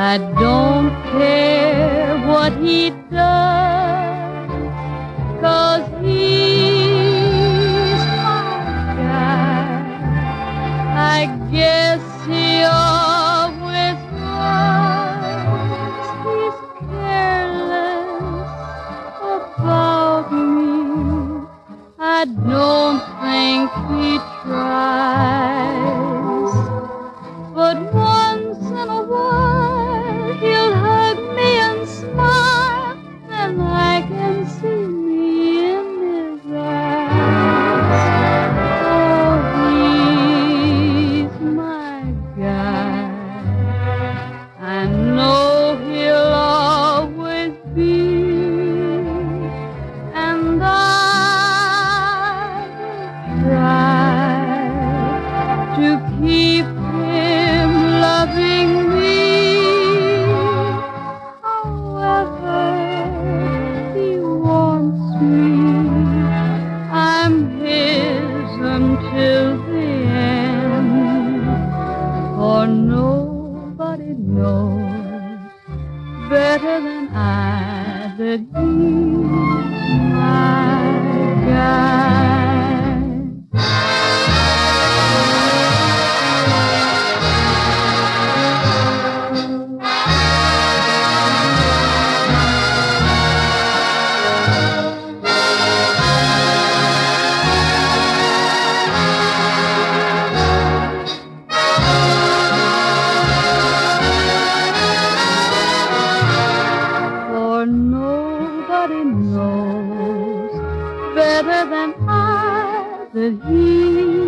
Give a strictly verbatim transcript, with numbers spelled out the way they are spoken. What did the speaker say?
I don't care what he does, 'cause he's my guy. I guess he always was. He's careless about me. I don't think he tries, but once in a while he'll hug me and smile, and I can see me in his eyes. Oh, he's my guy. I know he'll always be, and I try to keep him loving me. However he wants me, I'm his until the end. For nobody knows better than I that he's my guy. For nobody knows better than I that he